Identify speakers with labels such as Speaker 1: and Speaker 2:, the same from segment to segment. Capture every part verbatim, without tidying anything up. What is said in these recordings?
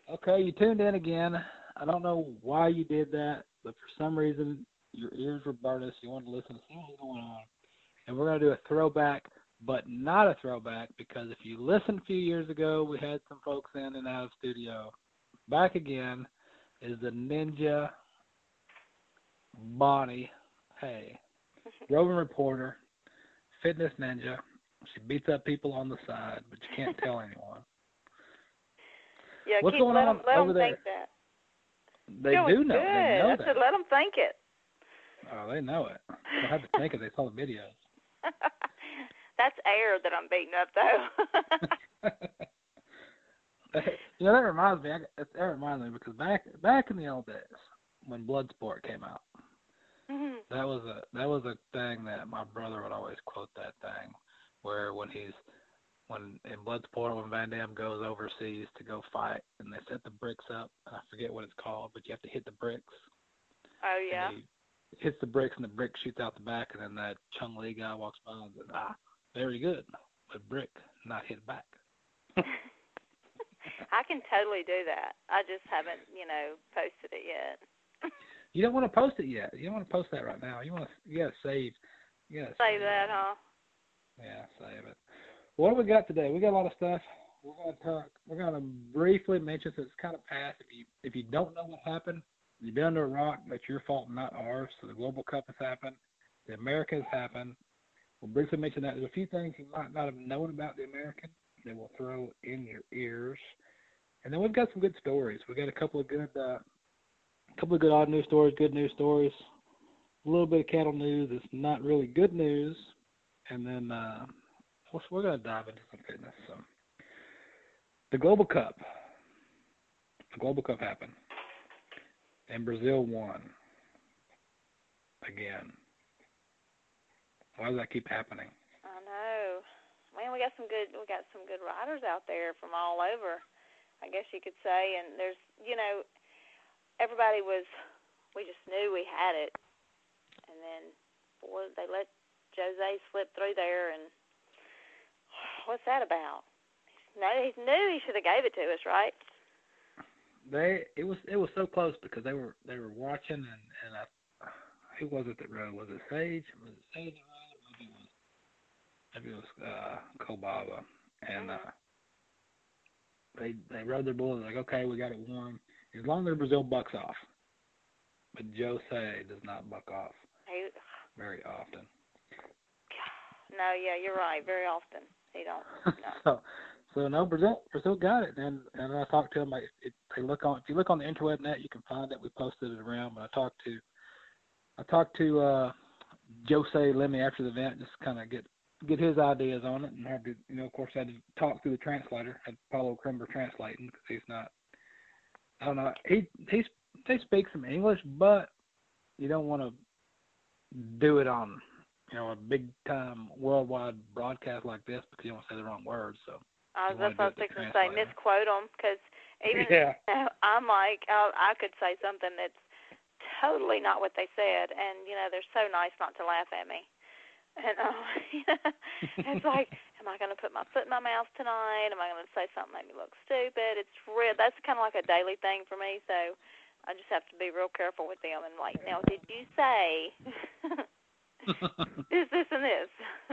Speaker 1: Okay, you tuned in again. I don't know why you did that, but for some reason your ears were burning, so you wanted to listen to see what was going on. And we're going to do a throwback, but not a throwback, because if you listened a few years ago, we had some folks in and out of studio. Back again is the Ninja Bonnie Hay, roving reporter, fitness ninja. She beats up people on the side, but you can't tell anyone.
Speaker 2: Yeah,
Speaker 1: What's
Speaker 2: keep,
Speaker 1: going
Speaker 2: let
Speaker 1: on
Speaker 2: them, let
Speaker 1: over
Speaker 2: them
Speaker 1: there?
Speaker 2: think that.
Speaker 1: They
Speaker 2: Doing
Speaker 1: do know.
Speaker 2: good.
Speaker 1: They know
Speaker 2: I
Speaker 1: that.
Speaker 2: said let them think it.
Speaker 1: Oh, they know it. They have to think it. They saw the videos.
Speaker 2: That's air that I'm beating up, though.
Speaker 1: You know, that reminds me. I, that reminds me because back back in the old days when Bloodsport came out,
Speaker 2: Mhm.
Speaker 1: that was a that was a thing that my brother would always quote. That thing where when he's when in Bloodsport when Van Damme goes overseas to go fight and they set the bricks up, and I forget what it's called, but you have to hit the bricks.
Speaker 2: Oh yeah.
Speaker 1: And he hits the bricks and the brick shoots out the back, and then that Chung Lee guy walks by and says, "Ah, very good, but brick not hit back."
Speaker 2: I can totally do that. I just haven't, you know, posted it yet.
Speaker 1: You don't want to post it yet. You don't want to post that right now. You want to. You gotta save. You gotta
Speaker 2: Say
Speaker 1: save
Speaker 2: that,
Speaker 1: it.
Speaker 2: huh?
Speaker 1: Yeah, save it. What do we got today? We got a lot of stuff. We're gonna talk. We're gonna briefly mention, since it's kind of past. If you if you don't know what happened, you've been under a rock. That's your fault, not ours. So the Global Cup has happened. The Americans happened. We'll briefly mention that. There's a few things you might not have known about the American that will throw in your ears. And then we've got some good stories. We've got a couple of good, uh, a couple of good odd news stories, good news stories, a little bit of cattle news that's not really good news, and then uh, we're going to dive into some fitness. So, the Global Cup. The Global Cup happened, and Brazil won again. Why does that keep happening?
Speaker 2: I know. Man, we got some good. We got some good riders out there from all over, I guess you could say. And there's, you know, everybody was. We just knew we had it, and then boy, they let Jose slip through there, and what's that about? No, he knew he should have gave it to us, right?
Speaker 1: They it was it was so close because they were they were watching, and and I, who was it that rode? Was it Sage? Was it Sage that rode? Maybe it was maybe it was uh, Kobaba, and
Speaker 2: Mm-hmm.
Speaker 1: uh, they they rode their bulls like, okay, we got it won. As long as Brazil bucks off, but Jose does not buck off
Speaker 2: He,
Speaker 1: very often.
Speaker 2: no, yeah, you're right. Very often he don't. No.
Speaker 1: so so no, Brazil Brazil got it, and and I talked to them. Like, it, they look on if you look on the interweb net, you can find it. We posted it around. But I talked to I talked to uh, Jose Lemmy after the event, just kind of get get his ideas on it, and had to, you know, of course, I had to talk through the translator. Had Paulo Krimber translating because he's not. I don't know. He he's they speak some English, but you don't want to do it on, you know, a big time worldwide broadcast like this because you don't say the wrong words. So
Speaker 2: I was
Speaker 1: you want
Speaker 2: just
Speaker 1: to do it
Speaker 2: fixing to say
Speaker 1: translator.
Speaker 2: misquote them because even
Speaker 1: Yeah.
Speaker 2: you know, I'm like I, I could say something that's totally not what they said, and you know they're so nice not to laugh at me. And uh, it's like, am I going to put my foot in my mouth tonight? Am I going to say something that make me look stupid? It's real. That's kind of like a daily thing for me. So I just have to be real careful with them. And like, now, did you say this, this, and this?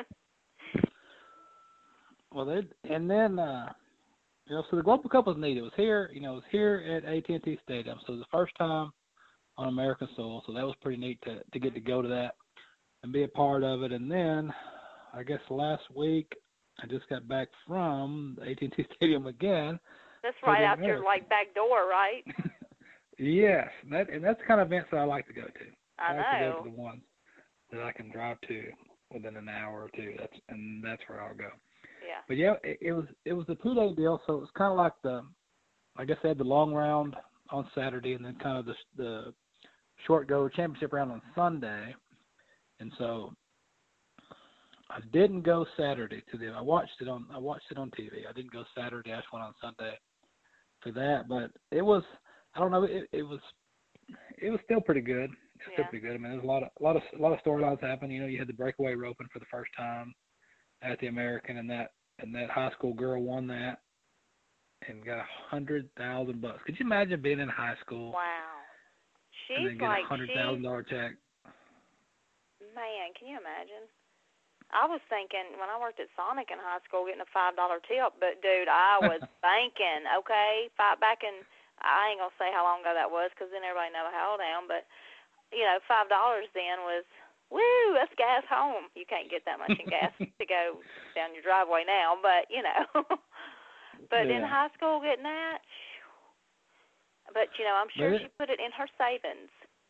Speaker 1: Well, they and then uh, you know, so the Global Cup was neat. It was here, you know, it was here at A T and T Stadium. So it was the first time on American soil. So that was pretty neat to to get to go to that and be a part of it. And then I guess last week I just got back from the A T and T Stadium again.
Speaker 2: That's right out your like back door, right?
Speaker 1: Yes, that and that's the kind of events that I like to go to.
Speaker 2: I,
Speaker 1: I like
Speaker 2: know.
Speaker 1: to go to the ones that I can drive to within an hour or two. That's and that's where I'll go.
Speaker 2: Yeah.
Speaker 1: But yeah, it, it was it was a two day deal, so it was kind of like the, like I said, the long round on Saturday, and then kind of the the short go championship round on Sunday. And so I didn't go Saturday to the. I watched it on. I watched it on T V. I didn't go Saturday. I just went on Sunday for that. But it was. I don't know. It, it was. It was still pretty good. It was
Speaker 2: Yeah.
Speaker 1: still pretty good. I mean, there's a lot of a lot of a lot of storylines happening. You know, you had the breakaway roping for the first time at the American, and that and that high school girl won that. and got a hundred thousand bucks. Could you imagine being in high school
Speaker 2: Wow.
Speaker 1: and
Speaker 2: She's
Speaker 1: then get
Speaker 2: like,
Speaker 1: a hundred
Speaker 2: she's,
Speaker 1: thousand dollar check?
Speaker 2: man, can you imagine? I was thinking when I worked at Sonic in high school getting a five dollar tip, but dude, I was banking, okay? Five, back in, I ain't going to say how long ago that was because then everybody know how old I am, but, you know, five dollars then was, woo, that's gas home. You can't get that much in gas to go down your driveway now, but, you know. But
Speaker 1: yeah.
Speaker 2: in high school getting that, but, you know, I'm sure
Speaker 1: it,
Speaker 2: she put it in her savings.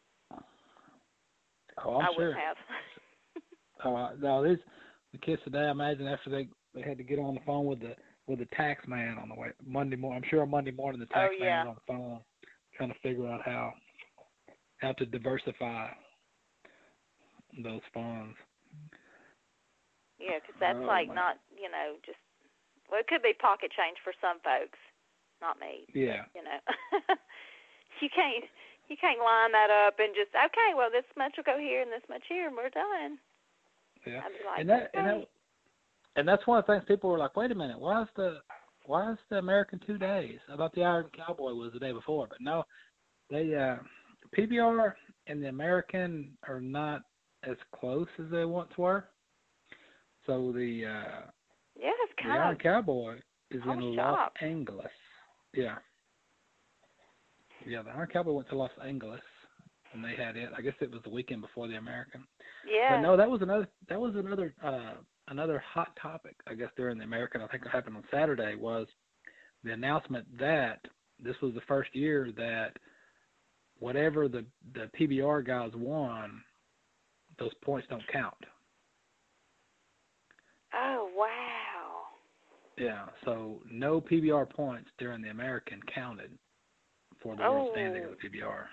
Speaker 1: Oh, I'm
Speaker 2: I
Speaker 1: sure.
Speaker 2: wouldn't have.
Speaker 1: uh, no, these the kids today. I imagine after they they had to get on the phone with the with the tax man on the way Monday morning. I'm sure on Monday morning the tax
Speaker 2: Oh,
Speaker 1: man
Speaker 2: yeah.
Speaker 1: was on the phone trying to figure out how how to diversify those funds.
Speaker 2: Yeah, because that's
Speaker 1: oh,
Speaker 2: like
Speaker 1: man.
Speaker 2: not, you know, just, well, it could be pocket change for some folks, not me.
Speaker 1: Yeah.
Speaker 2: But, you know, you can't you can't line that up and just, okay, well, this much will go here and this much here, and we're done.
Speaker 1: Yeah.
Speaker 2: I'd be like,
Speaker 1: and that
Speaker 2: okay.
Speaker 1: and that and that's one of the things people were like, wait a minute, why is the why is the American two days? I thought the Iron Cowboy was the day before, but no, they uh, P B R and the American are not as close as they once were. So the uh,
Speaker 2: yeah, it's
Speaker 1: the
Speaker 2: kind
Speaker 1: Iron
Speaker 2: of,
Speaker 1: Cowboy is
Speaker 2: I
Speaker 1: in
Speaker 2: was
Speaker 1: Los
Speaker 2: shocked.
Speaker 1: Angeles. Yeah. Yeah, the Iron Cowboy went to Los Angeles, and they had it. I guess it was the weekend before the American.
Speaker 2: Yeah.
Speaker 1: But no, that was another. That was another. Uh, another hot topic, I guess, during the American. I think it happened on Saturday. Was the announcement that this was the first year that whatever the the P B R guys won, those points don't count.
Speaker 2: Oh, wow.
Speaker 1: Yeah. So no P B R points during the American counted for the
Speaker 2: oh.
Speaker 1: world standing of the P B R.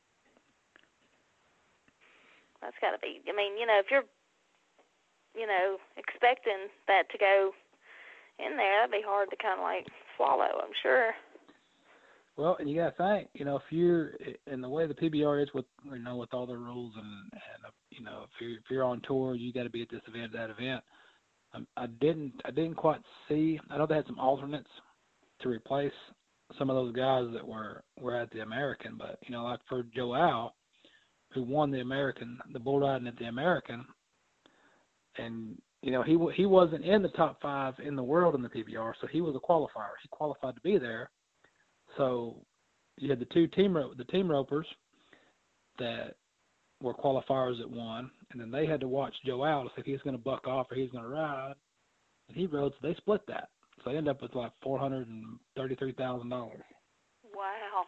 Speaker 2: That's got to be, I mean, you know, if you're, you know, expecting that to go in there, that'd be hard to kind of like swallow, I'm sure.
Speaker 1: Well, and you got to think, you know, if you're in the way the P B R is with, you know, with all the rules and, and uh, you know, if you're if you're on tour, you got to be at this event, that event. Um, I didn't I didn't quite see. I know they had some alternates to replace some of those guys that were were at the American, but you know, like for Joao, who won the American, the bull riding at the American, and you know he he wasn't in the top five in the world in the P B R, so he was a qualifier. He qualified to be there. So you had the two team the team ropers that were qualifiers that won, and then they had to watch Joao to see if he was going to buck off or he was going to ride, and he rode. So they split that. So they ended up with like four hundred and thirty-three thousand dollars.
Speaker 2: Wow.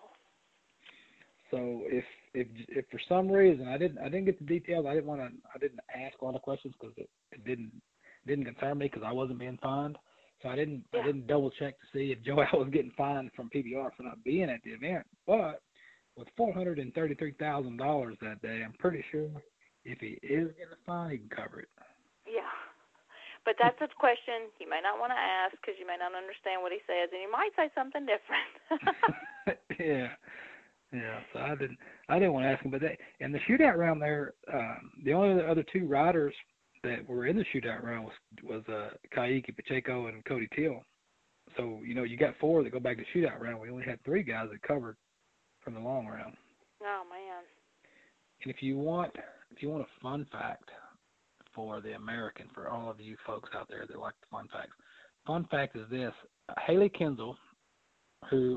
Speaker 1: So if if if for some reason I didn't I didn't get the details, I didn't want to I didn't ask a lot of questions because it, it didn't it didn't concern me because I wasn't being fined. So I didn't
Speaker 2: Yeah.
Speaker 1: I didn't double check to see if Joel was getting fined from P B R for not being at the event. But with four hundred and thirty-three thousand dollars that day, I'm pretty sure if he is getting a fine, he can cover it.
Speaker 2: Yeah. But that's a question you may not want to ask because you may not understand what he says, and he might say something different.
Speaker 1: yeah. Yeah, so I didn't, I didn't want to ask him, but they, in the shootout round there, um, the only other two riders that were in the shootout round was was uh, Kayuki Pacheco and Cody Till. So you know, you got four that go back to shootout round. We only had three guys that covered from the long round.
Speaker 2: Oh man!
Speaker 1: And if you want, if you want a fun fact for the American, for all of you folks out there that like the fun facts, fun fact is this: Haley Kinsel, who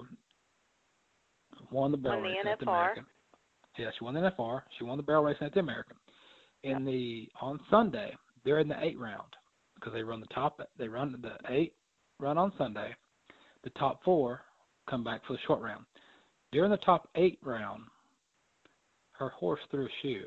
Speaker 1: won the barrel
Speaker 2: Won the
Speaker 1: race
Speaker 2: N F R.
Speaker 1: at the American. Yeah, she won the N F R. She won the barrel race at the American. In yep. the on Sunday, they're in the eight round because they run the top. They run the eight run on Sunday. The top four come back for the short round. During the top eight round, her horse threw a shoe.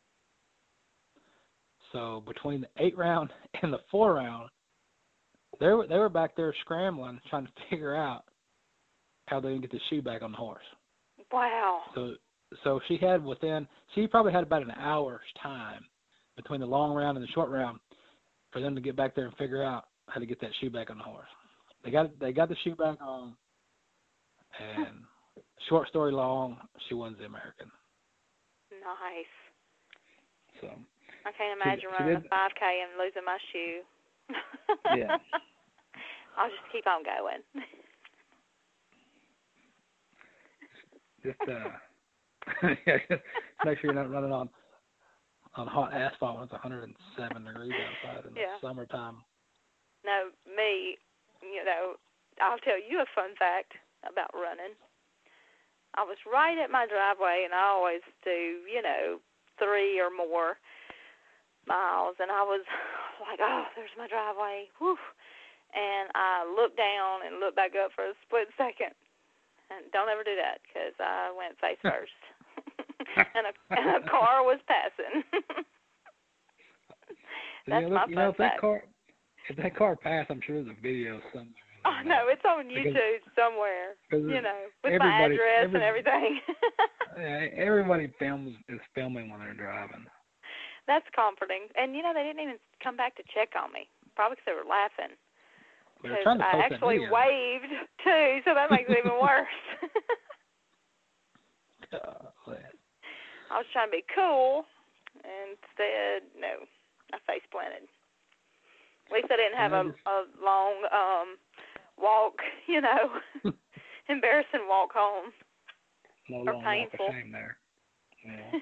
Speaker 1: So between the eight round and the four round, they were they were back there scrambling, trying to figure out how they can get the shoe back on the horse.
Speaker 2: Wow.
Speaker 1: So so she had within, she probably had about an hour's time between the long round and the short round for them to get back there and figure out how to get that shoe back on the horse. They got they got the shoe back on, and short story long, she wins the American.
Speaker 2: Nice.
Speaker 1: So
Speaker 2: I can't imagine
Speaker 1: she,
Speaker 2: running
Speaker 1: she
Speaker 2: a five K and losing my shoe.
Speaker 1: Yeah.
Speaker 2: I'll just keep on going.
Speaker 1: Just uh, yeah, just make sure you're not running on on hot asphalt when it's one hundred seven degrees outside in the
Speaker 2: Yeah.
Speaker 1: summertime.
Speaker 2: No, me, you know, I'll tell you a fun fact about running. I was right at my driveway, and I always do, you know, three or more miles, and I was like, oh, there's my driveway, whew. And I looked down and looked back up for a split second. And don't ever do that, because I went face first. and, a, and a car was passing. That's
Speaker 1: yeah, look,
Speaker 2: my
Speaker 1: you
Speaker 2: fun
Speaker 1: know, if that
Speaker 2: fact.
Speaker 1: car, if that car passed, I'm sure there's a video somewhere.
Speaker 2: Oh, no, it's on YouTube
Speaker 1: because,
Speaker 2: somewhere,
Speaker 1: because
Speaker 2: you know, with my address
Speaker 1: every,
Speaker 2: and everything.
Speaker 1: yeah, everybody films is filming when they're driving.
Speaker 2: That's comforting. And, you know, they didn't even come back to check on me, probably because they were laughing. Because I actually waved, too, so that makes it even worse.
Speaker 1: Golly.
Speaker 2: I was trying to be cool, and instead, no, I face planted. At least I didn't have a, a long um, walk, you know, embarrassing walk home.
Speaker 1: No
Speaker 2: or
Speaker 1: long
Speaker 2: painful.
Speaker 1: walk of shame there. Yeah.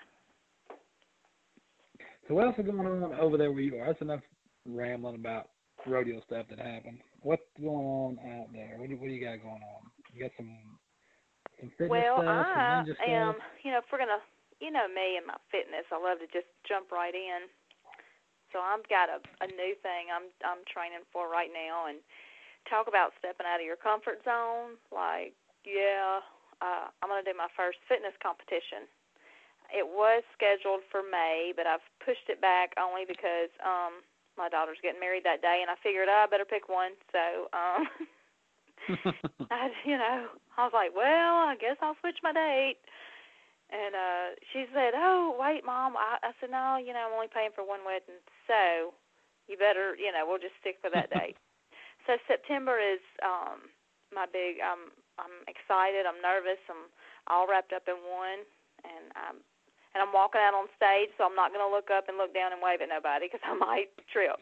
Speaker 1: So what else is going on over there where you are? That's enough rambling about rodeo stuff that happened. What's going on out there? What do, what do you got going on? You got some, some fitness
Speaker 2: well,
Speaker 1: stuff,
Speaker 2: I
Speaker 1: some ninja
Speaker 2: am,
Speaker 1: stuff?
Speaker 2: you know, if we're going to, you know me and my fitness, I love to just jump right in. So I've got a, a new thing I'm I'm training for right now, and talk about stepping out of your comfort zone. Like, yeah, uh, I'm going to do my first fitness competition. It was scheduled for May, but I've pushed it back only because um, my daughter's getting married that day, and I figured oh, I better pick one. So, um, I, you know, I was like, well, I guess I'll switch my date. And uh, she said, oh, wait, Mom. I, I said, no, you know, I'm only paying for one wedding, so you better, you know, we'll just stick with that date. So September is um, my big, um, I'm excited, I'm nervous, I'm all wrapped up in one, and I'm, and I'm walking out on stage, so I'm not going to look up and look down and wave at nobody because I might trip.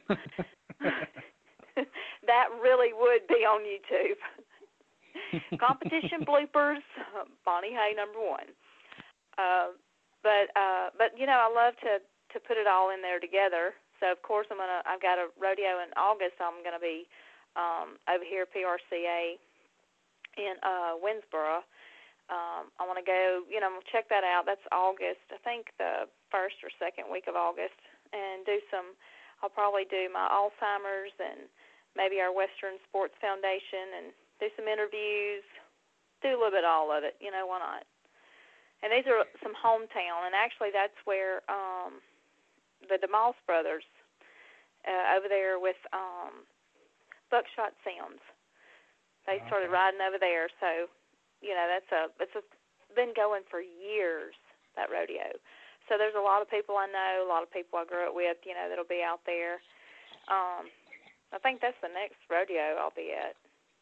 Speaker 2: That really would be on YouTube. Competition bloopers, Bonnie Hay number one. Uh, but uh, but you know, I love to, to put it all in there together. So of course I'm gonna I've got a rodeo in August. I'm gonna be um, over here at P R C A in uh, Winsboro. Um, I want to go. You know, check that out. That's August. I think the first or second week of August, and do some. I'll probably do my Alzheimer's and maybe our Western Sports Foundation and do some interviews. Do a little bit of all of it. You know, why not? And these are some hometown, and actually that's where um, the DeMoss brothers uh, over there with um, Buckshot Sims, they
Speaker 1: Okay.
Speaker 2: started riding over there. So, you know, that's a it's a, been going for years, that rodeo. So there's a lot of people I know, a lot of people I grew up with, you know, that'll be out there. Um, I think that's the next rodeo I'll be at.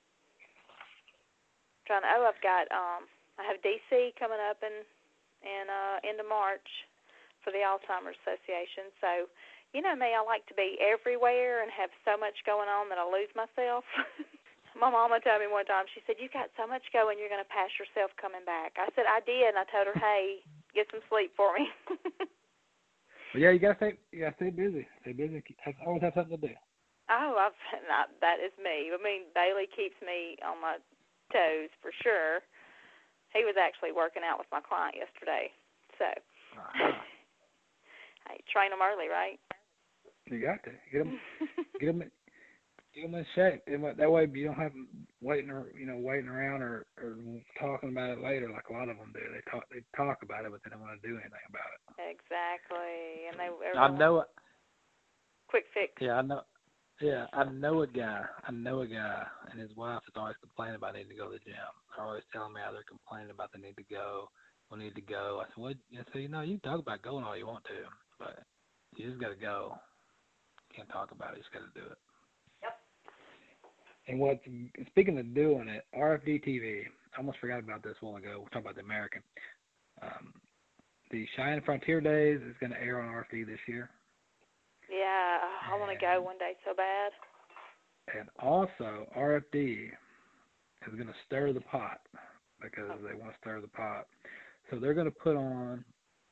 Speaker 2: Trying to, oh, I've got um, I have D C coming up in in uh, end of March for the Alzheimer's Association. So, you know me, I like to be everywhere and have so much going on that I lose myself. My mama told me one time, she said, you got so much going, you're going to pass yourself coming back. I said, I did, and I told her, hey, get some sleep for me.
Speaker 1: Well, yeah, you gotta stay, you gotta stay busy. Stay busy. Have, always have something to do.
Speaker 2: Oh, I've, not, that is me. I mean, Bailey keeps me on my toes for sure. He was actually working out with my client yesterday, so
Speaker 1: Uh-huh.
Speaker 2: I train them early, right?
Speaker 1: You got to get them, get them, get them in shape. That way, you don't have them waiting, or you know, waiting around or, or talking about it later, like a lot of them do. They talk, they talk about it, but they don't want to do anything about it.
Speaker 2: Exactly, and they.
Speaker 1: I know it.
Speaker 2: Quick fix.
Speaker 1: Yeah, I know. Yeah, I know a guy. I know a guy, and his wife is always complaining about needing to go to the gym. They're always telling me how they're complaining about they need to go, we need to go. I said, well, I said, you know, you can talk about going all you want to, but you just got to go. You can't talk about it. You just got to do it.
Speaker 2: Yep.
Speaker 1: And what? Speaking of doing it, R F D T V. I almost forgot about this a while ago. We're talking about the American. Um, the Cheyenne Frontier Days is going to air on R F D this year.
Speaker 2: Yeah, I want to go one day so bad.
Speaker 1: And also, R F D is going to stir the pot because they want to stir the pot. So they're going to put on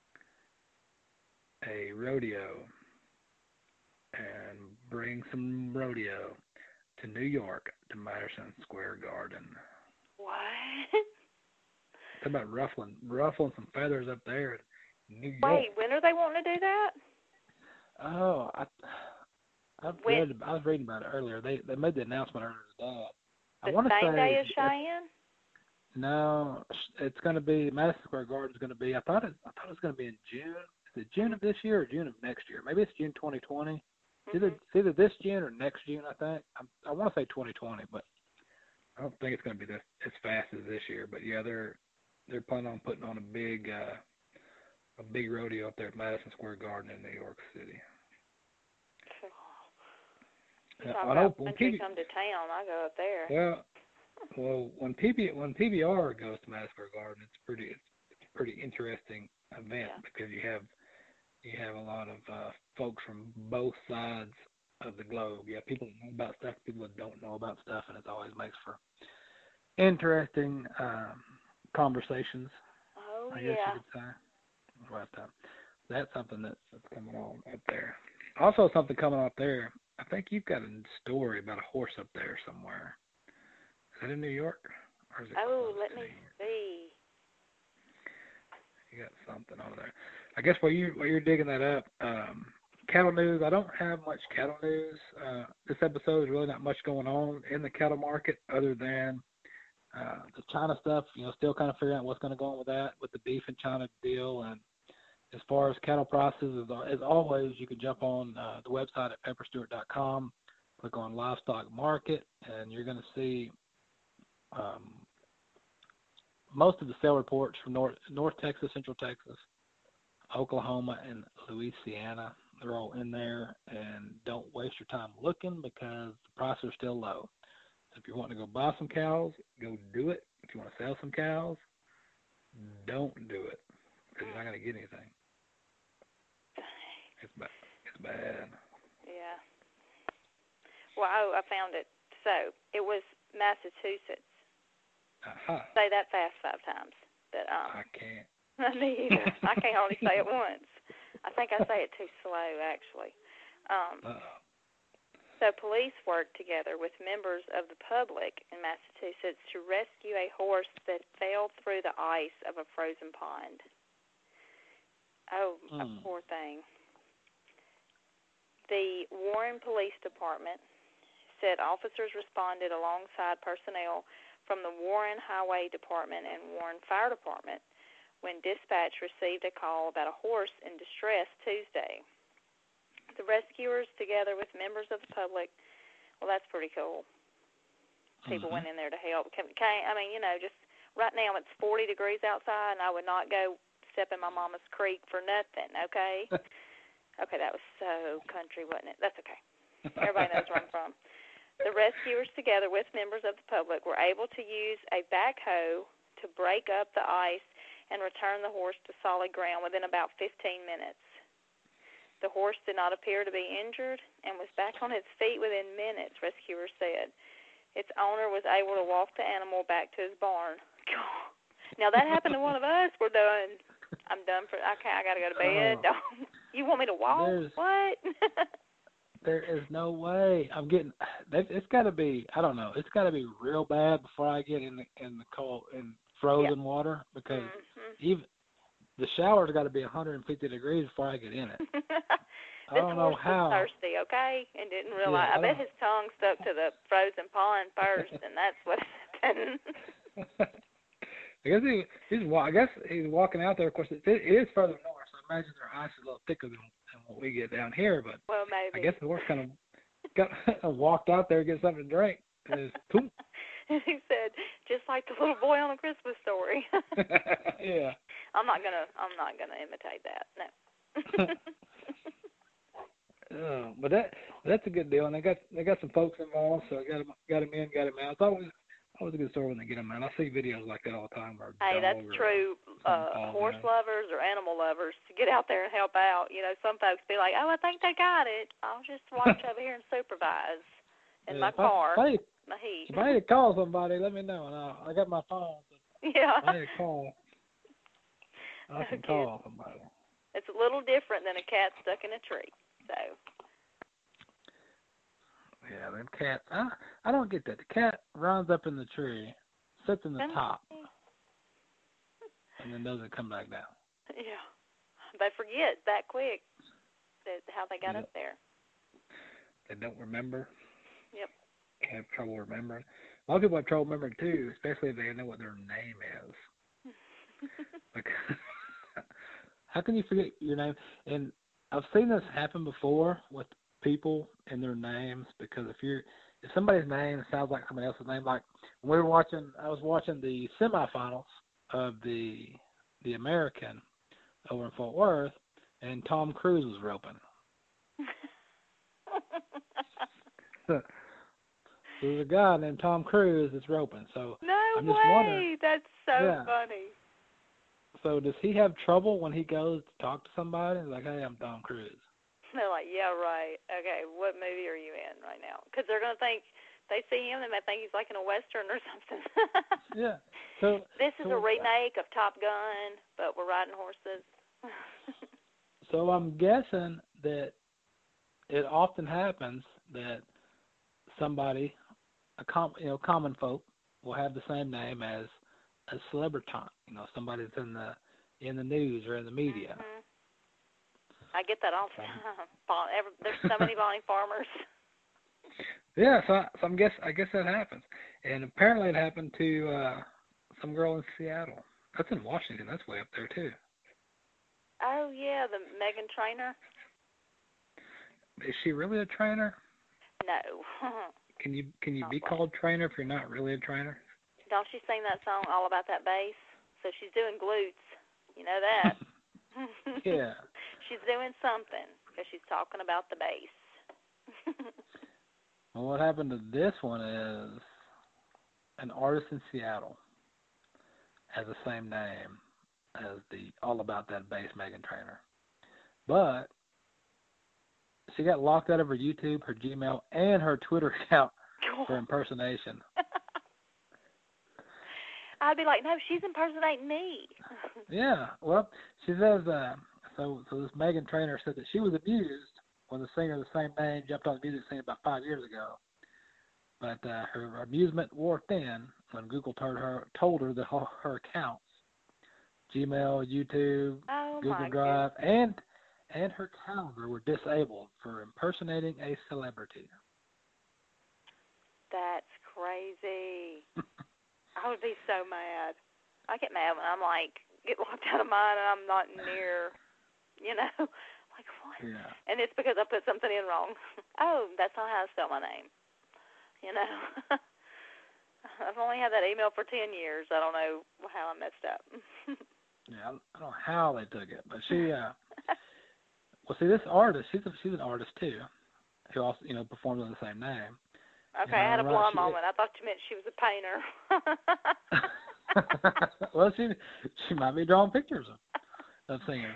Speaker 1: a rodeo and bring some rodeo to New York to Madison Square Garden.
Speaker 2: What?
Speaker 1: Talk about ruffling, ruffling some feathers up there in New York.
Speaker 2: Wait, when are they wanting to do that?
Speaker 1: Oh, I, I've
Speaker 2: when?
Speaker 1: read. I was reading about it earlier. They they made the announcement earlier today. I
Speaker 2: The
Speaker 1: want to
Speaker 2: same
Speaker 1: say
Speaker 2: day as Cheyenne?
Speaker 1: No, it's going to be Madison Square Garden is going to be. I thought it. I thought it was going to be in June. Is it June of this year or June of next year? Maybe it's June twenty twenty. It's either, it's either this June or next June, I think. I, I want to say twenty twenty, but I don't think it's going to be this as fast as this year. But yeah, they're they're planning on putting on a big uh, a big rodeo up there at Madison Square Garden in New York City.
Speaker 2: You
Speaker 1: Uh,
Speaker 2: talk
Speaker 1: I
Speaker 2: about
Speaker 1: hope when
Speaker 2: country
Speaker 1: P B,
Speaker 2: come to town, I go up there.
Speaker 1: well, well when P B when P B R goes to Madison Square Garden, it's pretty it's, it's a pretty interesting event
Speaker 2: Yeah.
Speaker 1: because you have you have a lot of uh, folks from both sides of the globe. You have people that know about stuff, people that don't know about stuff, and it always makes for interesting um, conversations.
Speaker 2: Oh,
Speaker 1: I
Speaker 2: yeah.
Speaker 1: guess you could say. But uh, that's something that's, that's coming on up there. Also, something coming up there. I think you've got a story about a horse up there somewhere. Is it in New York? Or is it
Speaker 2: Oh,
Speaker 1: close
Speaker 2: let
Speaker 1: to
Speaker 2: me
Speaker 1: New York?
Speaker 2: see.
Speaker 1: You got something over there. I guess while you while you're digging that up, um, cattle news. I don't have much cattle news. Uh, this episode is really not much going on in the cattle market other than uh, the China stuff. You know, still kind of figuring out what's going to go on with that, with the beef and China deal. And as far as cattle prices, as, as always, you can jump on uh, the website at pepper stewart dot com, click on livestock market, and you're going to see um, most of the sale reports from North, North Texas, Central Texas, Oklahoma, and Louisiana. They're all in there, and don't waste your time looking because the prices are still low. So if you want to go buy some cows, go do it. If you want to sell some cows, don't do it because you're not going to get anything. It's bad. It's bad.
Speaker 2: Yeah. Well, oh, I found it. So it was Massachusetts.
Speaker 1: Aha.
Speaker 2: Say that fast five times. But um,
Speaker 1: I can't.
Speaker 2: me either. I can hardly say it once. I think I say it too slow, actually. Um,
Speaker 1: Uh-oh.
Speaker 2: so police worked together with members of the public in Massachusetts to rescue a horse that fell through the ice of a frozen pond. Oh,
Speaker 1: Mm.
Speaker 2: a poor thing. The Warren Police Department said officers responded alongside personnel from the Warren Highway Department and Warren Fire Department when dispatch received a call about a horse in distress Tuesday. The rescuers, together with members of the public, well, that's pretty cool. People
Speaker 1: Mm-hmm.
Speaker 2: went in there to help. Can, can, I mean, you know, just right now it's forty degrees outside, and I would not go step in my mama's creek for nothing, okay? Okay, that was so country, wasn't it? That's okay. Everybody knows where I'm from. The rescuers, together with members of the public, were able to use a backhoe to break up the ice and return the horse to solid ground within about fifteen minutes. The horse did not appear to be injured and was back on its feet within minutes, rescuers said. Its owner was able to walk the animal back to his barn. Now, that happened to one of us. We're done. I'm done for, I can't, I got to go to bed.
Speaker 1: Oh,
Speaker 2: You want me to walk?
Speaker 1: there's-
Speaker 2: What?
Speaker 1: There is no way. I'm getting. It's got to be. I don't know. It's got to be real bad before I get in the in the cold in frozen
Speaker 2: Yep.
Speaker 1: water because
Speaker 2: Mm-hmm.
Speaker 1: even the shower's got to be one hundred fifty degrees before I get in it. I
Speaker 2: This
Speaker 1: don't
Speaker 2: horse
Speaker 1: know how.
Speaker 2: was thirsty, okay, and didn't realize.
Speaker 1: Yeah, I
Speaker 2: I, bet
Speaker 1: don't-
Speaker 2: his tongue stuck to the frozen pond first, and that's what happened.
Speaker 1: I guess he he's wa- I guess he's walking out there. Of course, it, it is further north, so I imagine their ice is a little thicker than, than what we get down here. But
Speaker 2: Well, maybe.
Speaker 1: I guess the horse kind of got walked out there to get something to drink. And it's poop.
Speaker 2: And he said, just like the little boy on the Christmas Story.
Speaker 1: Yeah.
Speaker 2: I'm not gonna. I'm not gonna imitate that. No.
Speaker 1: Oh, but that that's a good deal, and they got they got some folks involved, so I got them got them in, got them out. It's always always a good story when they get them out. I see videos like that all the time. Where
Speaker 2: Hey, that's
Speaker 1: dog or
Speaker 2: true. Uh,
Speaker 1: falls
Speaker 2: horse
Speaker 1: in.
Speaker 2: lovers or animal lovers to get out there and help out. You know, some folks be like, "Oh, I think they got it. I'll just watch over here and supervise in
Speaker 1: Yeah,
Speaker 2: my
Speaker 1: if I-
Speaker 2: car,
Speaker 1: if I,
Speaker 2: my heat."
Speaker 1: if I need to call somebody, let me know, and I'll, I got my phone. So
Speaker 2: Yeah.
Speaker 1: I need to call. I
Speaker 2: No
Speaker 1: can
Speaker 2: kidding.
Speaker 1: call somebody.
Speaker 2: It's a little different than a cat stuck in a tree. So.
Speaker 1: Yeah, them cats. I I don't get that. The cat runs up in the tree, sits in the top, and then doesn't come back down.
Speaker 2: Yeah. They forget that quick that how they got
Speaker 1: Yep.
Speaker 2: up there.
Speaker 1: They don't remember.
Speaker 2: Yep.
Speaker 1: Have trouble remembering. A lot of people have trouble remembering too, especially if they know what their name is. Like, how can you forget your name? And I've seen this happen before with people and their names, because if you're if somebody's name sounds like somebody else's name, like when we were watching, I was watching the semifinals of the the American over in Fort Worth, and Tom Cruise was roping. So there's a guy named Tom Cruise that's roping. So
Speaker 2: no
Speaker 1: I'm just
Speaker 2: way.
Speaker 1: wondering.
Speaker 2: That's so
Speaker 1: Yeah.
Speaker 2: funny.
Speaker 1: So does he have trouble when he goes to talk to somebody? Like, hey, I'm Tom Cruise.
Speaker 2: They're like, yeah, right. Okay, what movie are you in right now? Because they're going to think, they see him, they might think he's like in a Western or something.
Speaker 1: Yeah. So
Speaker 2: this is
Speaker 1: so,
Speaker 2: a remake of Top Gun, but we're riding horses.
Speaker 1: So I'm guessing that it often happens that somebody, a com, you know, common folk, will have the same name as a celebrity. You know, somebody that's in the in the news or in the media.
Speaker 2: Mm-hmm. I get that all the time. There's so many Bonnie Farmers.
Speaker 1: Yeah, so, I, so I'm guess I guess that happens, and apparently it happened to uh, some girl in Seattle. That's in Washington. That's way up there too.
Speaker 2: Oh yeah, the Meghan Trainor.
Speaker 1: Is she really a trainer?
Speaker 2: No.
Speaker 1: Can you can you
Speaker 2: Not
Speaker 1: be
Speaker 2: well.
Speaker 1: called trainer if you're not really a trainer?
Speaker 2: Don't she sing that song all about that bass? So she's doing glutes. You know that.
Speaker 1: Yeah.
Speaker 2: She's doing something because she's talking about the bass.
Speaker 1: Well, what happened to this one is an artist in Seattle has the same name as the All About That Bass Meghan Trainor. But she got locked out of her YouTube, her Gmail, and her Twitter account for impersonation.
Speaker 2: I'd be like, no, she's impersonating me.
Speaker 1: Yeah. Well, she says, uh, so, so this Meghan Trainor said that she was abused when the singer of the same name jumped on the music scene about five years ago. But uh, her amusement wore thin when Google told her told her that her, her accounts, Gmail, YouTube,
Speaker 2: oh,
Speaker 1: Google Drive, and and her calendar were disabled for impersonating a celebrity.
Speaker 2: That's crazy. I would be so mad. I get mad when I'm like, get locked out of mine and I'm not near, you know, like what?
Speaker 1: Yeah.
Speaker 2: And it's because I put something in wrong. Oh, that's not how I spell my name. You know, I've only had that email for ten years. I don't know how I messed up.
Speaker 1: Yeah, I don't know how they took it, but she, uh, well, see, this artist, she's a, she's an artist too, who also, you know, performs under the same name.
Speaker 2: Okay, I had a
Speaker 1: right,
Speaker 2: blonde
Speaker 1: she,
Speaker 2: moment. I thought you meant she was a painter.
Speaker 1: Well, she she might be drawing pictures of, of singers.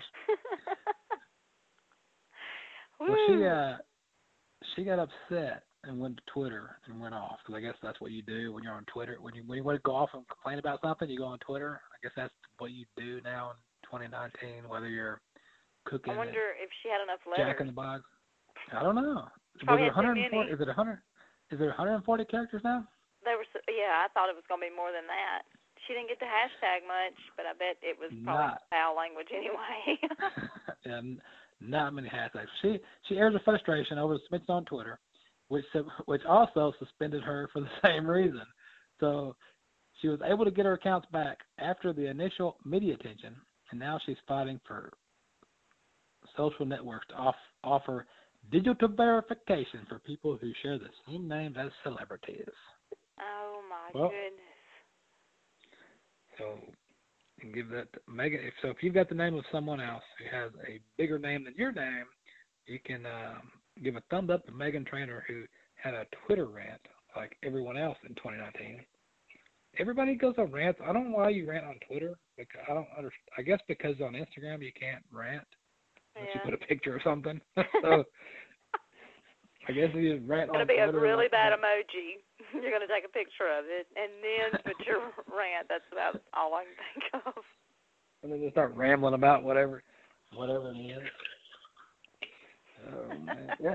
Speaker 1: Well, she uh she got upset and went to Twitter and went off, because I guess that's what you do when you're on Twitter. When you when you want to go off and complain about something, you go on Twitter. I guess that's what you do now in twenty nineteen, whether you're cooking.
Speaker 2: I wonder if she had enough letters.
Speaker 1: Jack in the Box. I don't know.
Speaker 2: Probably
Speaker 1: Was it
Speaker 2: had too
Speaker 1: one hundred forty?
Speaker 2: many.
Speaker 1: Is it one hundred? Is it one hundred forty characters now?
Speaker 2: There was, yeah, I thought it was going to be more than that. She didn't get the hashtag much, but I bet it was probably
Speaker 1: Not.
Speaker 2: foul language anyway.
Speaker 1: Yeah, not many hashtags. She she airs her frustration over the submissions on Twitter, which which also suspended her for the same reason. So she was able to get her accounts back after the initial media attention, and now she's fighting for social networks to off, offer digital verification for people who share the same names as celebrities.
Speaker 2: Oh my
Speaker 1: well,
Speaker 2: goodness.
Speaker 1: So and give that to Megan. If so, if you've got the name of someone else who has a bigger name than your name, you can um, give a thumbs up to Meghan Trainor, who had a Twitter rant like everyone else in twenty nineteen. Everybody goes on rants. I don't know why you rant on Twitter. Because I don't understand. I guess because on Instagram you can't rant unless
Speaker 2: Yeah.
Speaker 1: you put a picture or something. So I guess you just rant
Speaker 2: It's going
Speaker 1: on
Speaker 2: to be a
Speaker 1: Twitter.
Speaker 2: really
Speaker 1: like,
Speaker 2: bad emoji. You're going to take a picture of it and then put your rant. That's about all I can think of.
Speaker 1: And then just start rambling about whatever, whatever it is. Oh man, yeah.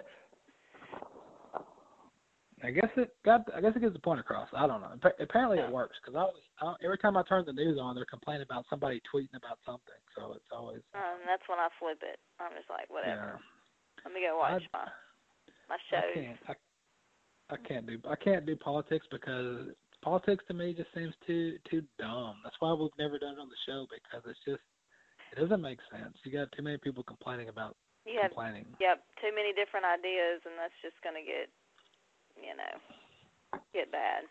Speaker 1: I guess it got. I guess it gets the point across. I don't know. Apparently it works because I always, I, every time I turn the news on, they're complaining about somebody tweeting about something. So it's always.
Speaker 2: Um, that's when I flip it. I'm just like, whatever.
Speaker 1: Yeah.
Speaker 2: Let me go watch I, my my shows.
Speaker 1: I can't. I, I can't do. I can't do politics because politics to me just seems too too dumb. That's why we've never done it on the show because it's just it doesn't make sense. You got too many people complaining about
Speaker 2: you have,
Speaker 1: complaining.
Speaker 2: Yep, too many different ideas, and that's just going to get, you know, get bad.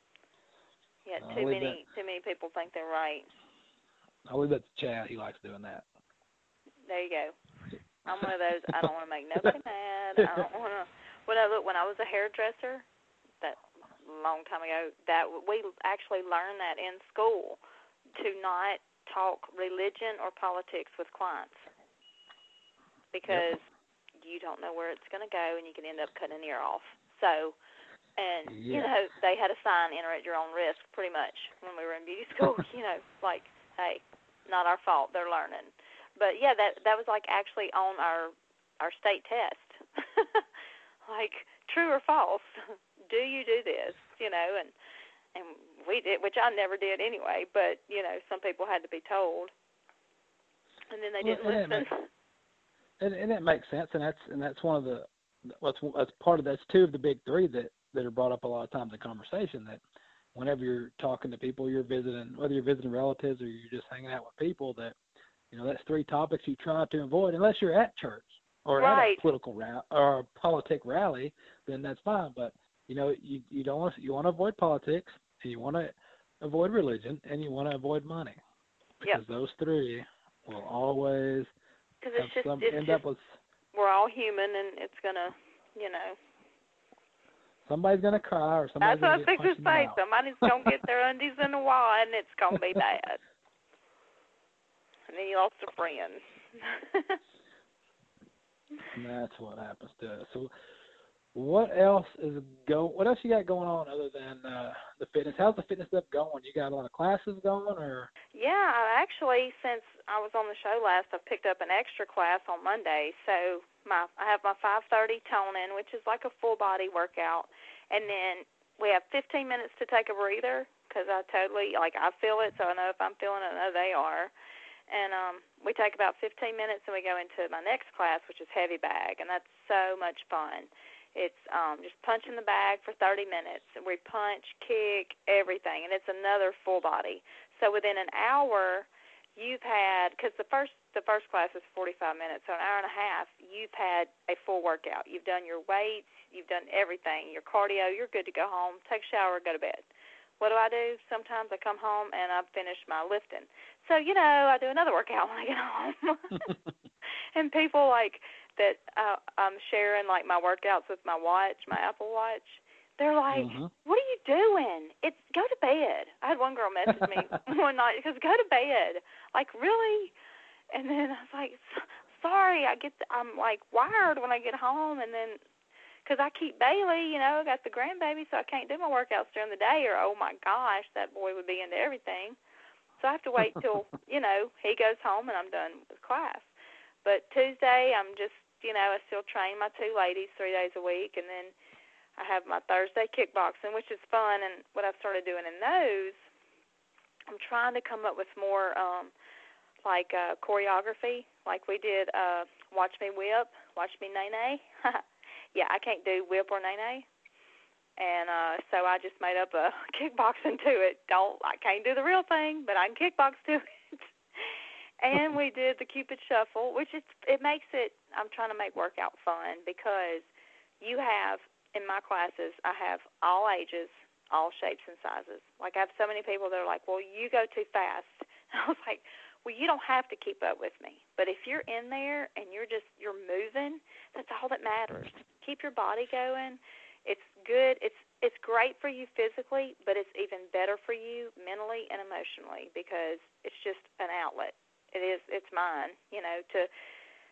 Speaker 2: Yeah, too many that, too many people think they're right.
Speaker 1: I'll leave that to Chad. He likes doing that.
Speaker 2: There you go. I'm one of those. I don't want to make nobody mad. I don't want to. When I look, when I was a hairdresser, that long time ago, that we actually learned that in school to not talk religion or politics with clients because yep. you don't know where it's going to go and you can end up cutting an ear off. So, and yeah. you know, they had a sign, enter at your own risk, pretty much when we were in beauty school. You know, like, hey, not our fault. They're learning. But yeah, that that was like actually on our our state test. Like, true or false, do you do this, you know, and and we did, which I never did anyway, but, you know, some people had to be told, and then they didn't well, and listen.
Speaker 1: It makes, and, and it makes sense, and that's and that's one of the, that's, that's part of, that's two of the big three that, that are brought up a lot of times in conversation, that whenever you're talking to people, you're visiting, whether you're visiting relatives or you're just hanging out with people, that, you know, that's three topics you try to avoid, unless you're at church. Or
Speaker 2: right.
Speaker 1: at a political rally or a politic rally, then that's fine. But you know, you you don't want to, you want to avoid politics, and you want to avoid religion, and you want to avoid money, because yep. those three will always have
Speaker 2: it's just,
Speaker 1: some
Speaker 2: it's
Speaker 1: end
Speaker 2: just,
Speaker 1: up with.
Speaker 2: We're all human, and it's gonna, you know.
Speaker 1: Somebody's gonna cry, or somebody's
Speaker 2: gonna
Speaker 1: get punched in the mouth.
Speaker 2: That's what I think. Somebody's gonna get their undies in a wad, and it's gonna be bad. And then you lost a friend.
Speaker 1: And that's what happens to us. So, what else is go? What else you got going on other than uh, the fitness? How's the fitness stuff going? You got a lot of classes going, or?
Speaker 2: Yeah, I actually, since I was on the show last, I've picked up an extra class on Monday. So my I have my five thirty tone-in, which is like a full body workout, and then we have fifteen minutes to take a breather because I totally like I feel it, so I know if I'm feeling it, I know they are. And um, we take about fifteen minutes, and we go into my next class, which is heavy bag, and that's so much fun. It's um, just punching the bag for thirty minutes. We punch, kick, everything, and it's another full body. So within an hour, you've had, because the first the first class is forty-five minutes, so an hour and a half, you've had a full workout. You've done your weights, you've done everything, your cardio, you're good to go home, take a shower, go to bed. What do I do? Sometimes I come home and I've finished my lifting. So, you know, I do another workout when I get home. And people like that uh, I'm sharing, like, my workouts with my watch, my Apple Watch, they're like, mm-hmm. What are you doing? It's go to bed. I had one girl message me one night because go to bed. Like, really? And then I was like, sorry, I get the, I'm, like, wired when I get home, and then because I keep Bailey, you know, I got the grandbaby, so I can't do my workouts during the day, or, oh, my gosh, that boy would be into everything. So I have to wait till, you know, he goes home and I'm done with class. But Tuesday, I'm just, you know, I still train my two ladies three days a week, and then I have my Thursday kickboxing, which is fun. And what I've started doing in those, I'm trying to come up with more, um, like, uh, choreography. Like we did uh, Watch Me Whip, Watch Me Nay-Nay. Yeah, I can't do whip or nay-nay, and uh, so I just made up a kickboxing to it. Don't I can't do the real thing, but I can kickbox to it. And we did the Cupid Shuffle, which is it makes it. I'm trying to make workout fun because you have in my classes I have all ages, all shapes and sizes. Like I have so many people that are like, "Well, you go too fast." I was like, well, you don't have to keep up with me. But if you're in there and you're just, you're moving, that's all that matters. Keep your body going. It's good. It's it's great for you physically, but it's even better for you mentally and emotionally because it's just an outlet. It is, it's mine, you know, to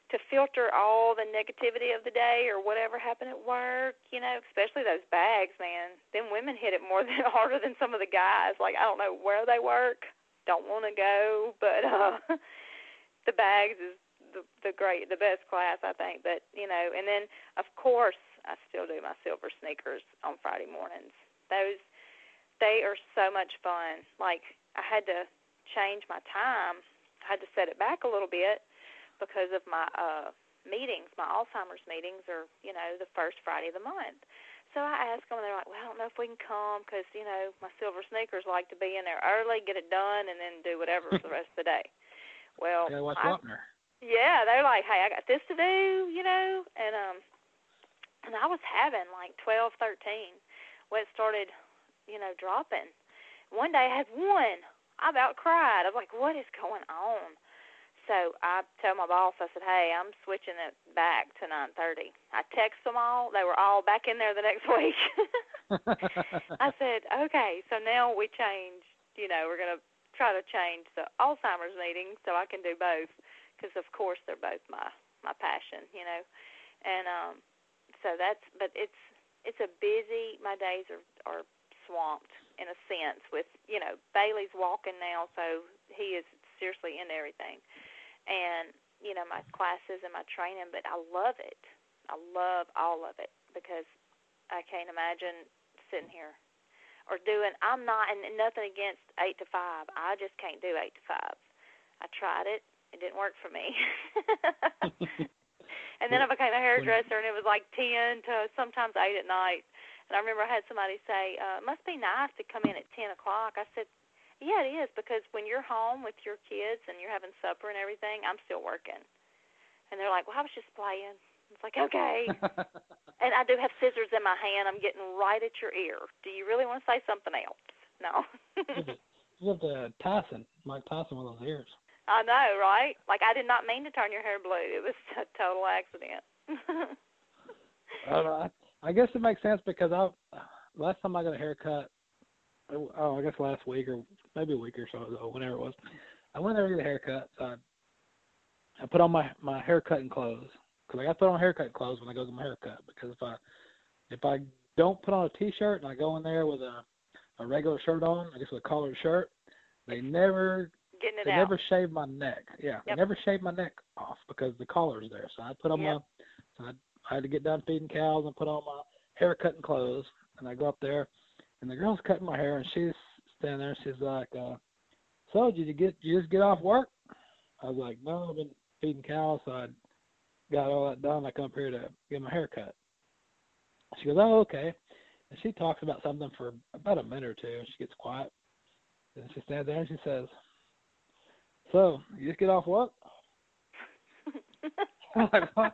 Speaker 2: to filter all the negativity of the day or whatever happened at work, you know, especially those bags, man. Them women hit it more than harder than some of the guys. Like, I don't know where they work, don't want to go, but uh, the bags is the the great, the best class, I think. But, you know, and then, of course, I still do my silver sneakers on Friday mornings. Those, they are so much fun. Like, I had to change my time. I had to set it back a little bit because of my uh, meetings. My Alzheimer's meetings are, you know, the first Friday of the month. So I asked them, and they're like, well, I don't know if we can come because, you know, my silver sneakers like to be in there early, get it done, and then do whatever for the rest of the day. Well,
Speaker 1: yeah, watch
Speaker 2: I,
Speaker 1: Wapner.
Speaker 2: Yeah, they're like, hey, I got this to do, you know, and um, and I was having like twelve, thirteen when it started, you know, dropping. One day I had one. I about cried. I was like, what is going on? So I told my boss, I said, hey, I'm switching it back to nine thirty. I texted them all. They were all back in there the next week. I said, okay, so now we changed, you know, we're going to try to change the Alzheimer's meeting so I can do both because, of course, they're both my, my passion, you know. And um, so that's, but it's it's a busy, my days are, are swamped in a sense with, you know, Bailey's walking now, so he is seriously into everything. And, you know, my classes and my training, but I love it. I love all of it because I can't imagine sitting here or doing, I'm not, and nothing against eight to five. I just can't do eight to five. I tried it. It didn't work for me. And then I became a hairdresser, and it was like ten to sometimes eight at night. And I remember I had somebody say, uh, it must be nice to come in at ten o'clock. I said, yeah, it is, because when you're home with your kids and you're having supper and everything, I'm still working. And they're like, well, I was just playing. It's like, okay. And I do have scissors in my hand. I'm getting right at your ear. Do you really want to say something else? No.
Speaker 1: You have to Tyson, Mike Tyson with those ears.
Speaker 2: I know, right? Like, I did not mean to turn your hair blue. It was a total accident.
Speaker 1: I don't know. I, I guess it makes sense because I last time I got a haircut, oh, I guess last week or maybe a week or so ago, whenever it was, I went there to get a haircut. So I, I put on my, my haircutting clothes because I got to put on haircutting clothes when I go get my haircut. Because if I if I don't put on a T-shirt and I go in there with a, a regular shirt on, I guess with a collared shirt, they never
Speaker 2: Getting it
Speaker 1: they
Speaker 2: out.
Speaker 1: never shave my neck. Yeah,
Speaker 2: Yep.
Speaker 1: they never shave my neck off because the collar's there. So I put on
Speaker 2: Yep.
Speaker 1: my so I, I had to get done feeding cows and put on my haircutting clothes, and I go up there. And the girl's cutting my hair, and she's standing there. She's like, uh, so did you get you just get off work? I was like, no, I've been feeding cows, so I got all that done. I come up here to get my hair cut. She goes, oh, okay. And she talks about something for about a minute or two, and she gets quiet. And she stands there, and she says, so, you just get off work? I'm like, what?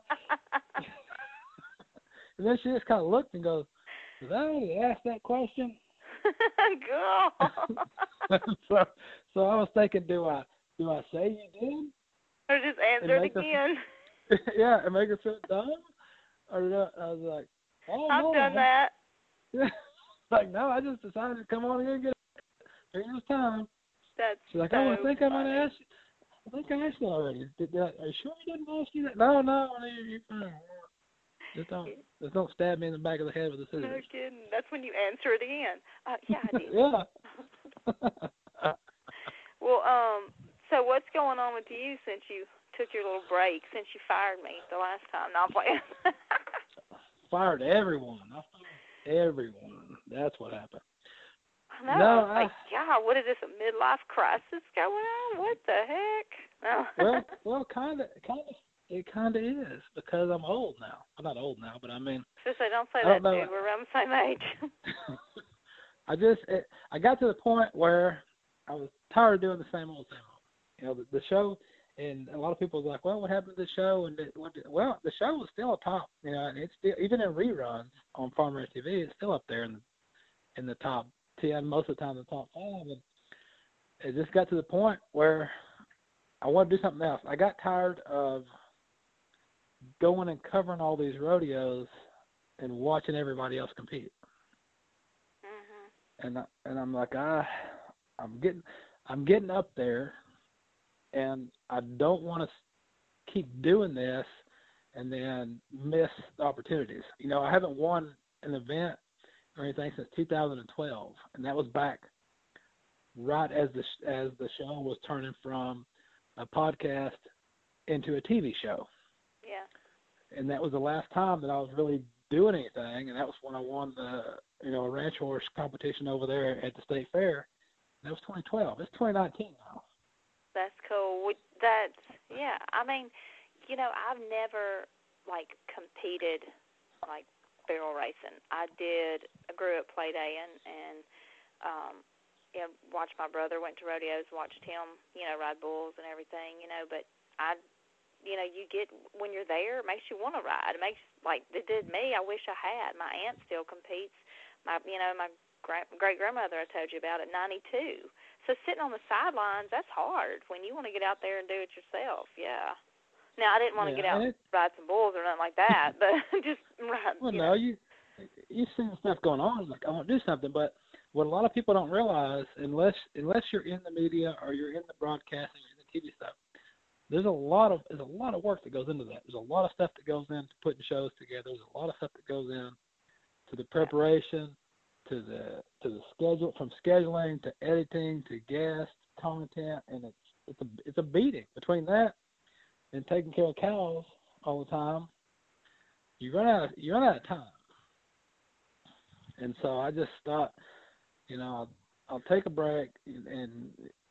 Speaker 1: And then she just kind of looked and goes, did I already ask that question?
Speaker 2: Girl.
Speaker 1: so, so I was thinking, do I do I say you did?
Speaker 2: Or just answer it again.
Speaker 1: Her, yeah, and make her feel dumb? Or did I, I was like, oh,
Speaker 2: I've
Speaker 1: no.
Speaker 2: done that.
Speaker 1: Yeah. Like, no, I just decided to come on here and get it. During this time.
Speaker 2: That's
Speaker 1: She's like,
Speaker 2: so
Speaker 1: oh, I think I
Speaker 2: funny.
Speaker 1: might have asked you. I think I asked you already. Did, did I, are you sure I didn't ask you that? No, no, you, you're fine. Just don't, just don't stab me in the back of the head with the scissors.
Speaker 2: No kidding. That's when you answer it again. Uh, yeah, I did.
Speaker 1: Yeah.
Speaker 2: Well, um, so what's going on with you since you took your little break, since you fired me the last time? No, I'm playing.
Speaker 1: Fired everyone. I fired everyone. That's what happened.
Speaker 2: I know.
Speaker 1: No,
Speaker 2: I was
Speaker 1: I,
Speaker 2: like, God, what is this, a midlife crisis going on? What the heck? No.
Speaker 1: well, well, kind of, kind of, it kind of is because I'm old now. I'm not old now, but I mean.
Speaker 2: Just say, don't say
Speaker 1: I
Speaker 2: that,
Speaker 1: don't know.
Speaker 2: dude. We're around the same age.
Speaker 1: I just, it, I got to the point where I was tired of doing the same old, same old. You know, the, the show, and a lot of people was like, well, what happened to the show? And it, what did, well, the show was still top. You know, and it's still, even in reruns on Farmer T V, it's still up there in the, in the top ten, most of the time the top five. And it just got to the point where I wanted to do something else. I got tired of going and covering all these rodeos and watching everybody else compete.
Speaker 2: Mm-hmm.
Speaker 1: And I, and I'm like, ah, I'm getting, I'm getting up there, and I don't want to keep doing this and then miss the opportunities. You know, I haven't won an event or anything since two thousand twelve, and that was back right as the as the show was turning from a podcast into a T V show.
Speaker 2: Yeah.
Speaker 1: And that was the last time that I was really doing anything, and that was when I won the you know a ranch horse competition over there at the state fair. That was twenty twelve. It's twenty nineteen now.
Speaker 2: That's cool. That's yeah. I mean, you know, I've never like competed like barrel racing. I did. I grew up play daying and um, you know, watched my brother went to rodeos, watched him, you know, ride bulls and everything, you know. But I, you know, you get when you're there, it makes you want to ride. It makes like it did me. I wish I had. My aunt still competes. My, you know, my great grandmother I told you about at ninety-two. So sitting on the sidelines, that's hard when you want to get out there and do it yourself. Yeah. Now I didn't want to
Speaker 1: Yeah,
Speaker 2: get out and
Speaker 1: it,
Speaker 2: ride some bulls or nothing like that, but just ride.
Speaker 1: well,
Speaker 2: you
Speaker 1: no,
Speaker 2: know.
Speaker 1: you you see the stuff going on. Like I want to do something, but what a lot of people don't realize, unless unless you're in the media or you're in the broadcasting or in the T V stuff, there's a lot of there's a lot of work that goes into that. There's a lot of stuff that goes into putting shows together. There's a lot of stuff that goes in to the preparation, to the to the schedule, from scheduling to editing to guest content, and it's it's a it's a beating between that and taking care of cows all the time. You run out of you run out of time, and so I just thought, you know, I'll, I'll take a break and, and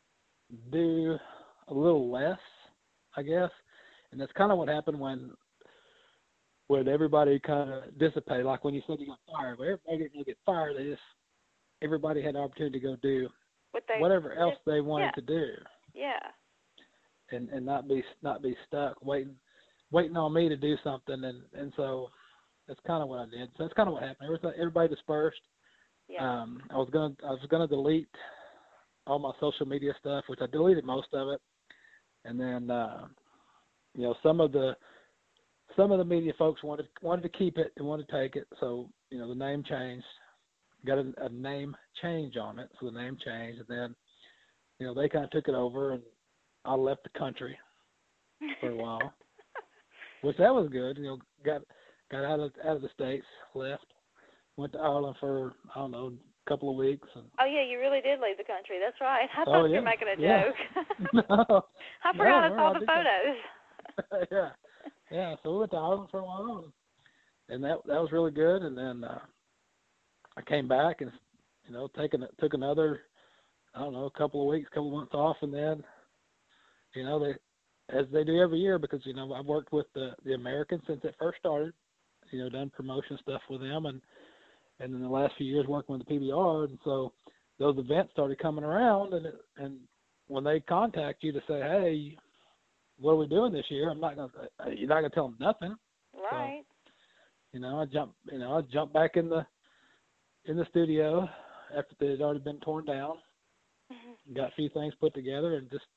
Speaker 1: do a little less, I guess, and that's kind of what happened when when everybody kind of dissipated. Like when you said you got fired, but everybody didn't get fired. They just everybody had the opportunity to go do
Speaker 2: what they,
Speaker 1: whatever else they wanted
Speaker 2: yeah.
Speaker 1: to do.
Speaker 2: Yeah.
Speaker 1: And, and not be not be stuck waiting waiting on me to do something, and, and so that's kind of what I did. So that's kind of what happened. Everybody, everybody dispersed.
Speaker 2: Yeah.
Speaker 1: Um, I was gonna I was gonna delete all my social media stuff, which I deleted most of it, and then uh, you know some of the some of the media folks wanted wanted to keep it and wanted to take it. So you know the name changed, got a, a name change on it. So the name changed, and then you know they kind of took it over, and I left the country for a while, which that was good. You know, got got out of out of the States, left, went to Ireland for I don't know a couple of weeks. And,
Speaker 2: oh yeah, you really did leave the country. That's right. I
Speaker 1: oh,
Speaker 2: thought
Speaker 1: yeah,
Speaker 2: you were making a
Speaker 1: yeah.
Speaker 2: joke.
Speaker 1: no,
Speaker 2: I forgot
Speaker 1: no,
Speaker 2: I saw
Speaker 1: I
Speaker 2: the
Speaker 1: did
Speaker 2: photos.
Speaker 1: yeah, yeah. So we went to Ireland for a while, and, and that that was really good. And then uh, I came back and you know taking took another I don't know a couple of weeks, couple of months off, and then. You know, they, as they do every year, because, you know, I've worked with the, the Americans since it first started, you know, done promotion stuff with them, and, and in the last few years working with the P B R, and so those events started coming around, and it, and when they contact you to say, hey, what are we doing this year? I'm not going to, you're not going to tell them nothing.
Speaker 2: Right.
Speaker 1: So, you know, I jumped, you know, I jumped back in the, in the studio after it had already been torn down,
Speaker 2: Mm-hmm.
Speaker 1: got a few things put together, and just,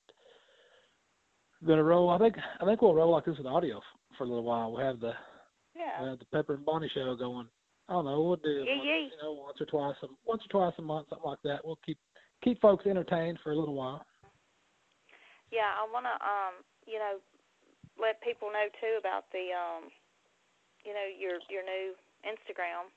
Speaker 1: Gonna roll. I think I think we'll roll like this with audio f- for a little while. We'll have the
Speaker 2: Yeah.
Speaker 1: we'll have the Pepper and Bonnie show going. I don't know. We'll do
Speaker 2: Yeah,
Speaker 1: once,
Speaker 2: yeah.
Speaker 1: you know once or twice a once or twice a month, something like that. We'll keep keep folks entertained for a little while.
Speaker 2: Yeah, I wanna um you know let people know too about the um you know your your new Instagram,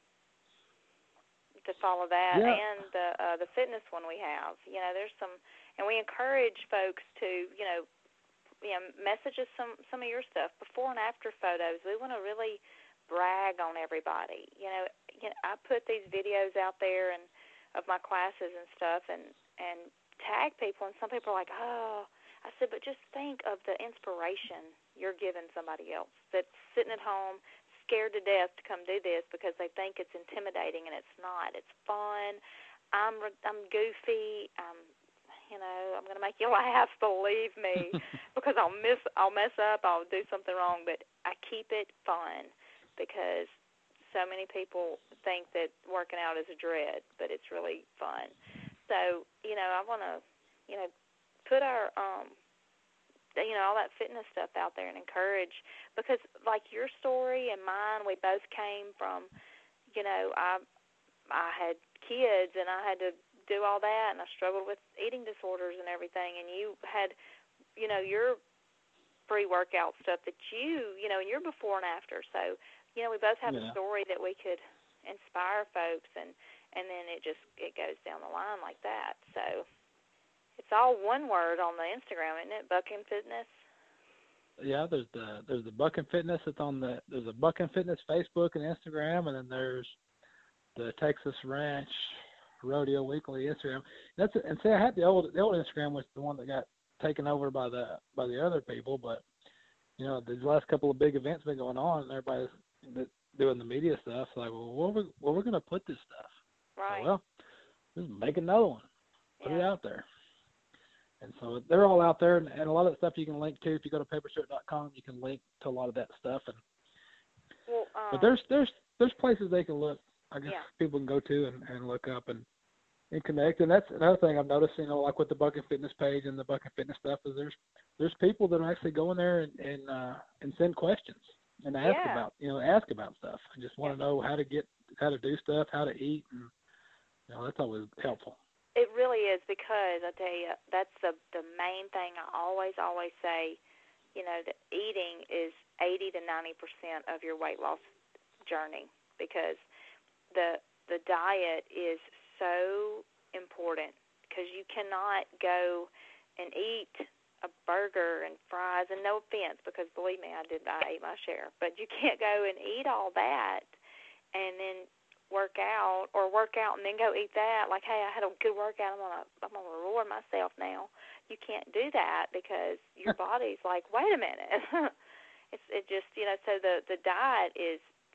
Speaker 2: to follow that,
Speaker 1: Yeah.
Speaker 2: and the uh, the fitness one we have. You know, there's some, and we encourage folks to you know. You know, message us some, some of your stuff, before and after photos. We want to really brag on everybody. You know, you know, I put these videos out there and of my classes and stuff, and, and tag people, and some people are like, oh, I said, but just think of the inspiration you're giving somebody else that's sitting at home scared to death to come do this because they think it's intimidating, and it's not. It's fun. I'm I'm goofy. I'm You know, I'm going to make you laugh, believe me, because I'll miss, I'll mess up, I'll do something wrong, but I keep it fun because so many people think that working out is a dread, but it's really fun. So, you know, I want to, you know, put our, um, you know, all that fitness stuff out there and encourage, because like your story and mine, we both came from, you know, I, I had kids and I had to do all that, and I struggled with eating disorders and everything, and you had, you know, your free workout stuff that you, you know, and you're before and after. So, you know, we both have
Speaker 1: yeah.
Speaker 2: a story that we could inspire folks, and, and then it just it goes down the line like that. So it's all one word on the Instagram, isn't it? Bucking Fitness.
Speaker 1: Yeah, there's the there's the Bucking Fitness. It's on the there's a Bucking Fitness Facebook and Instagram, and then there's the Texas Ranch Rodeo Weekly Instagram. That's and see, I had the old the old Instagram was the one that got taken over by the by the other people, but you know, the last couple of big events been going on, and everybody's doing the media stuff. So like, well, where we where we gonna put this stuff?
Speaker 2: Right.
Speaker 1: So, well, just make another one, put
Speaker 2: yeah.
Speaker 1: it out there. And so they're all out there, and, and a lot of the stuff you can link to. If you go to paper shirt dot com, you can link to a lot of that stuff. And
Speaker 2: well, um,
Speaker 1: but there's there's there's places they can look. I guess
Speaker 2: yeah.
Speaker 1: people can go to and, and look up and, and connect. And that's another thing I've noticed. You know, like with the Bucking Fitness page and the Bucking Fitness stuff, is there's there's people that are actually going there and and, uh, and send questions and ask
Speaker 2: yeah.
Speaker 1: about you know ask about stuff. I just want
Speaker 2: yeah.
Speaker 1: to know how to get how to do stuff, how to eat, and you know that's always helpful.
Speaker 2: It really is, because I tell you, that's the the main thing I always, always say, you know, that eating is eighty to ninety percent of your weight loss journey, because the the diet is so important, because you cannot go and eat a burger and fries, and no offense, because believe me, I did, I ate my share, but you can't go and eat all that and then work out, or work out and then go eat that. Like, hey, I had a good workout, I'm gonna I'm gonna reward myself now. You can't do that, because your body's like, wait a minute. it's it just you know. So the the diet is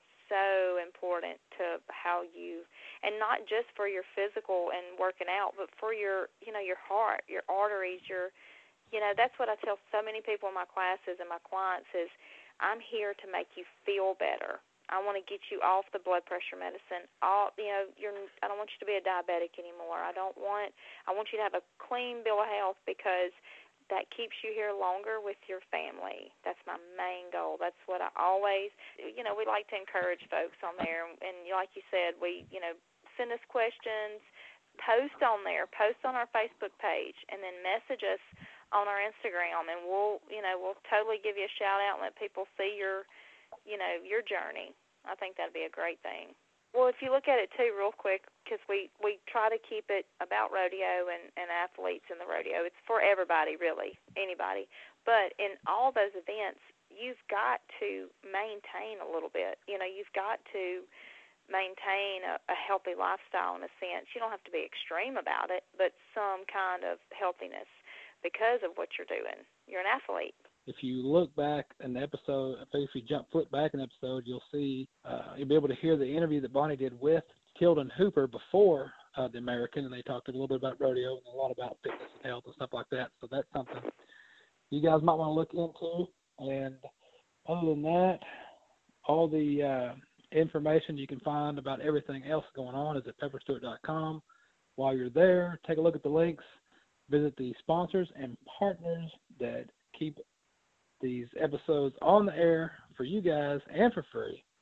Speaker 2: so important to how you, and not just for your physical and working out, but for your you know your heart, your arteries, your you know that's what I tell so many people in my classes and my clients is, I'm here to make you feel better. I want to get you off the blood pressure medicine. All you know, you're. I don't want you to be a diabetic anymore. I don't want. I want you to have a clean bill of health, because that keeps you here longer with your family. That's my main goal. That's what I always. You know, we like to encourage folks on there, and like you said, we you know send us questions, post on there, post on our Facebook page, and then message us on our Instagram, and we'll you know we'll totally give you a shout out and let people see your. you know, your journey. I think that'd be a great thing. Well, if you look at it, too, real quick, because we, we try to keep it about rodeo and, and athletes in the rodeo. It's for everybody, really, anybody. But in all those events, you've got to maintain a little bit. You know, you've got to maintain a, a healthy lifestyle in a sense. You don't have to be extreme about it, but some kind of healthiness because of what you're doing. You're an athlete.
Speaker 1: If you look back in the episode, if you jump flip back an episode, you'll see, uh, you'll be able to hear the interview that Bonnie did with Tilden Hooper before uh, the American, and they talked a little bit about rodeo and a lot about fitness and health and stuff like that. So that's something you guys might want to look into. And other than that, all the uh, information you can find about everything else going on is at pepper stewart dot com. While you're there, take a look at the links, visit the sponsors and partners that keep these episodes on the air for you guys and for free.